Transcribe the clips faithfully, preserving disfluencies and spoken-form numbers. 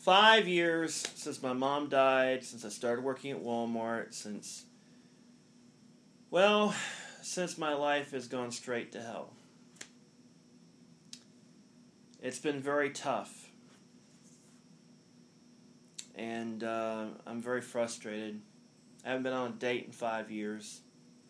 five years since my mom died, since I started working at Walmart, since, well, since my life has gone straight to hell. It's been very tough. And uh, I'm very frustrated. I haven't been on a date in five years.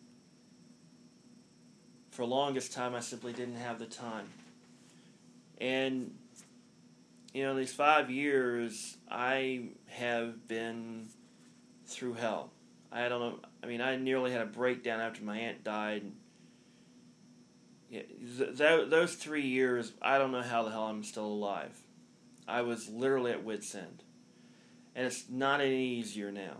For the longest time, I simply didn't have the time. And, you know, these five years, I have been through hell. I don't know, I mean, I nearly had a breakdown after my aunt died. Yeah, th- th- those three years, I don't know how the hell I'm still alive. I was literally at wit's end. And it's not any easier now.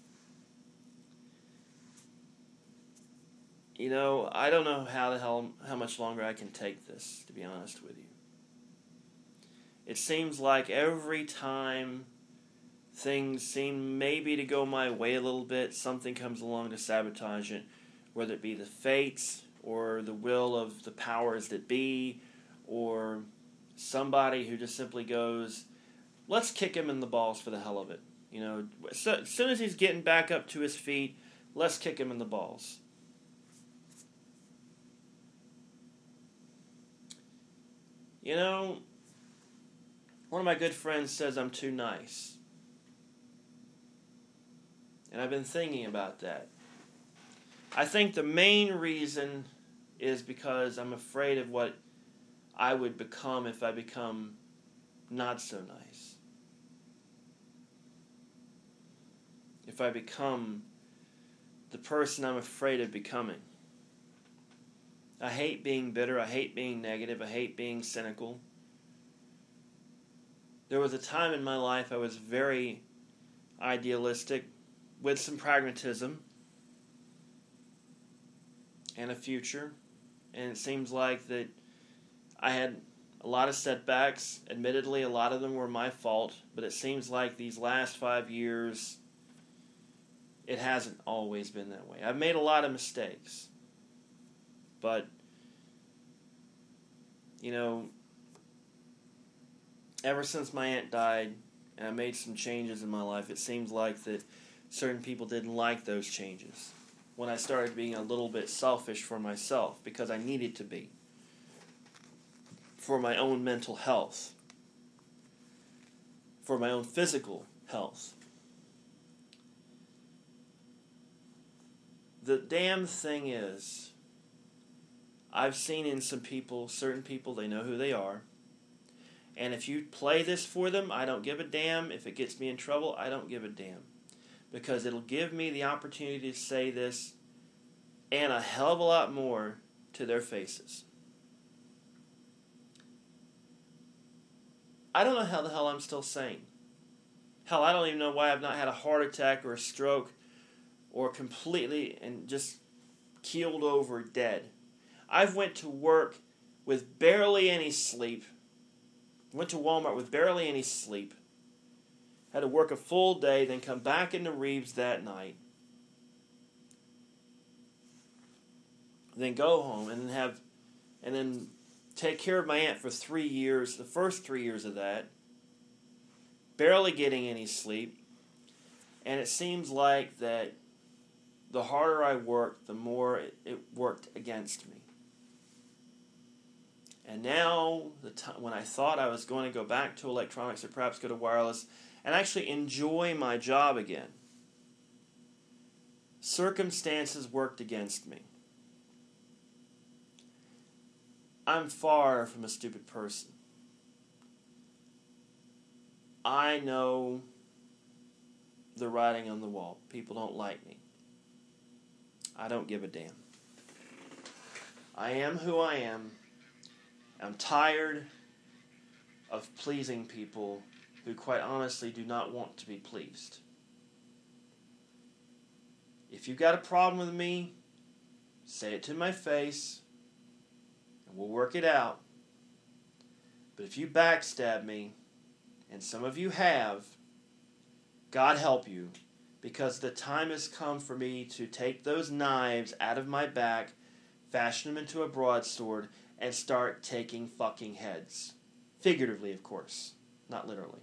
You know, I don't know how the hell, how much longer I can take this, to be honest with you. It seems like every time things seem maybe to go my way a little bit, something comes along to sabotage it, whether it be the fates or the will of the powers that be, or somebody who just simply goes, let's kick him in the balls for the hell of it. You know, so, as soon as he's getting back up to his feet, let's kick him in the balls. You know, one of my good friends says I'm too nice. And I've been thinking about that. I think the main reason is because I'm afraid of what I would become if I become not so nice. If I become the person I'm afraid of becoming. I hate being bitter. I hate being negative. I hate being cynical. There was a time in my life I was very idealistic with some pragmatism and a future. And it seems like that I had a lot of setbacks. Admittedly, a lot of them were my fault. But it seems like these last five years, it hasn't always been that way. I've made a lot of mistakes. But, you know, ever since my aunt died and I made some changes in my life, it seems like that certain people didn't like those changes. When I started being a little bit selfish for myself because I needed to be. For my own mental health. For my own physical health. The damn thing is, I've seen in some people, certain people, they know who they are. And if you play this for them, I don't give a damn. If it gets me in trouble, I don't give a damn. Because it'll give me the opportunity to say this and a hell of a lot more to their faces. I don't know how the hell I'm still sane. Hell, I don't even know why I've not had a heart attack or a stroke or completely and just keeled over dead. I've went to work with barely any sleep. Went to Walmart with barely any sleep. Had to work a full day, then come back into Reeves that night. Then go home and then have, and then take care of my aunt for three years. The first three years of that, barely getting any sleep, and it seems like that the harder I worked, the more it, it worked against me. And now, the t- when I thought I was going to go back to electronics or perhaps go to wireless and actually enjoy my job again, circumstances worked against me. I'm far from a stupid person. I know the writing on the wall. People don't like me. I don't give a damn. I am who I am. I'm tired of pleasing people who quite honestly do not want to be pleased. If you've got a problem with me, say it to my face, and we'll work it out. But if you backstab me, and some of you have, God help you, because the time has come for me to take those knives out of my back, fashion them into a broadsword, and start taking fucking heads. Figuratively, of course, not literally.